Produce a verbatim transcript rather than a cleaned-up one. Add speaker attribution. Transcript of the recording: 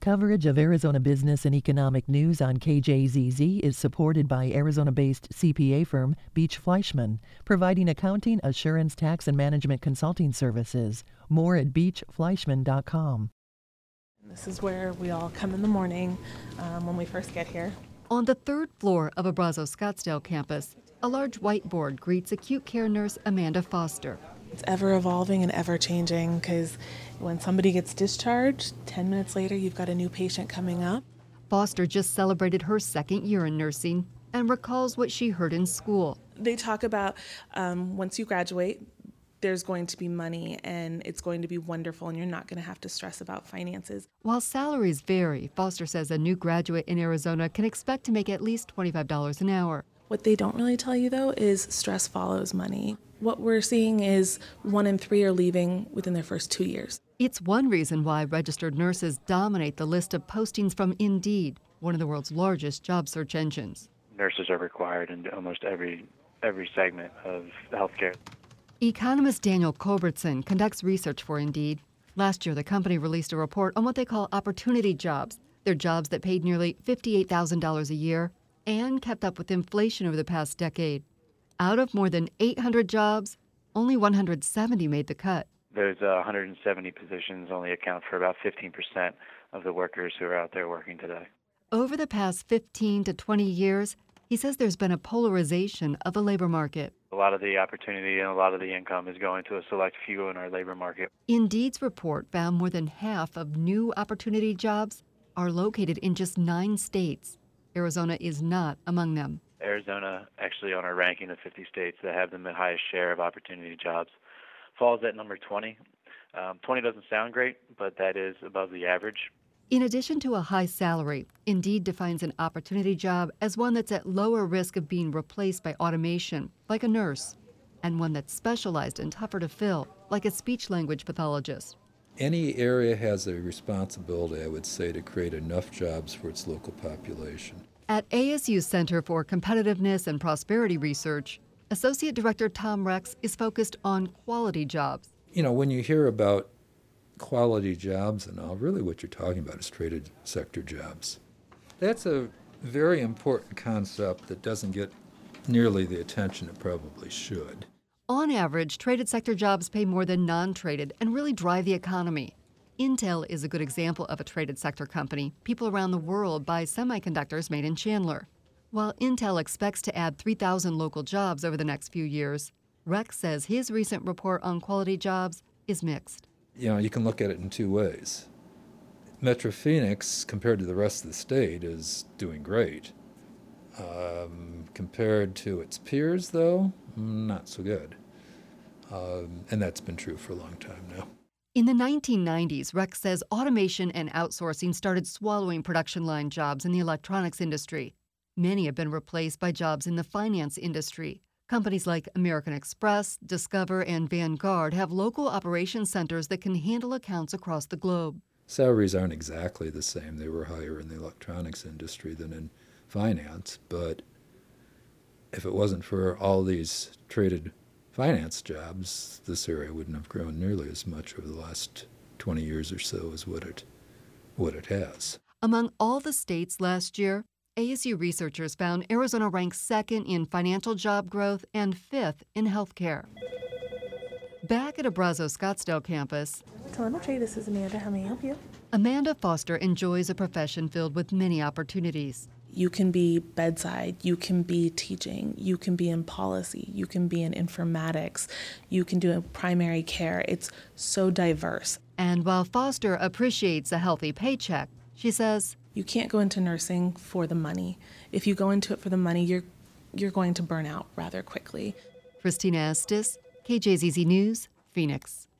Speaker 1: Coverage of Arizona business and economic news on K J Z Z is supported by Arizona-based C P A firm Beach Fleischman, providing accounting, assurance, tax, and management consulting services. More at beach fleischman dot com.
Speaker 2: This is where we all come in the morning um, when we first get here.
Speaker 3: On the third floor of Abrazo Scottsdale campus, a large whiteboard greets acute care nurse Amanda Foster.
Speaker 2: It's ever evolving and ever changing because when somebody gets discharged, ten minutes later you've got a new patient coming up.
Speaker 3: Foster just celebrated her second year in nursing and recalls what she heard in school.
Speaker 2: They talk about um, once you graduate, there's going to be money and it's going to be wonderful and you're not going to have to stress about finances.
Speaker 3: While salaries vary, Foster says a new graduate in Arizona can expect to make at least twenty-five dollars an hour.
Speaker 2: What they don't really tell you, though, is stress follows money. What we're seeing is one in three are leaving within their first two years.
Speaker 3: It's one reason why registered nurses dominate the list of postings from Indeed, one of the world's largest job search engines.
Speaker 4: Nurses are required in almost every every segment of healthcare.
Speaker 3: Economist Daniel Culbertson conducts research for Indeed. Last year, the company released a report on what they call opportunity jobs. They're jobs that paid nearly fifty-eight thousand dollars a year and kept up with inflation over the past decade. Out of more than eight hundred jobs, only one hundred seventy made the cut.
Speaker 4: Those uh, one hundred seventy positions only account for about fifteen percent of the workers who are out there working today.
Speaker 3: Over the past fifteen to twenty years, he says there's been a polarization of the labor market.
Speaker 4: A lot of the opportunity and a lot of the income is going to a select few in our labor market.
Speaker 3: Indeed's report found more than half of new opportunity jobs are located in just nine states. Arizona is not among them.
Speaker 4: Arizona, actually on our ranking of fifty states that have the highest share of opportunity jobs, falls at number twenty. Um, twenty doesn't sound great, but that is above the average.
Speaker 3: In addition to a high salary, Indeed defines an opportunity job as one that's at lower risk of being replaced by automation, like a nurse, and one that's specialized and tougher to fill, like a speech-language pathologist.
Speaker 5: Any area has a responsibility, I would say, to create enough jobs for its local population.
Speaker 3: At A S U's Center for Competitiveness and Prosperity Research, Associate Director Tom Rex is focused on quality jobs.
Speaker 5: You know, when you hear about quality jobs and all, really what you're talking about is traded sector jobs. That's a very important concept that doesn't get nearly the attention it probably should.
Speaker 3: On average, traded sector jobs pay more than non-traded and really drive the economy. Intel is a good example of a traded sector company. People around the world buy semiconductors made in Chandler. While Intel expects to add three thousand local jobs over the next few years, Rex says his recent report on quality jobs is mixed.
Speaker 5: You know, you can look at it in two ways. Metro Phoenix, compared to the rest of the state, is doing great. Um, compared to its peers, though, not so good. Um, and that's been true for a long time now.
Speaker 3: In the nineteen nineties, Rex says automation and outsourcing started swallowing production line jobs in the electronics industry. Many have been replaced by jobs in the finance industry. Companies like American Express, Discover, and Vanguard have local operations centers that can handle accounts across the globe.
Speaker 5: Salaries aren't exactly the same. They were higher in the electronics industry than in finance, but if it wasn't for all these traded finance jobs, this area wouldn't have grown nearly as much over the last twenty years or so as what it, what it has.
Speaker 3: Among all the states last year, A S U researchers found Arizona ranks second in financial job growth and fifth in healthcare. Back at Abrazo Scottsdale campus,
Speaker 2: Telemetry, this is Amanda. How may I help you?
Speaker 3: Amanda Foster enjoys a profession filled with many opportunities.
Speaker 2: You can be bedside, you can be teaching, you can be in policy, you can be in informatics, you can do primary care. It's so diverse.
Speaker 3: And while Foster appreciates a healthy paycheck, she says,
Speaker 2: you can't go into nursing for the money. If you go into it for the money, you're you're going to burn out rather quickly.
Speaker 3: Christina Estes, K J Z Z News, Phoenix.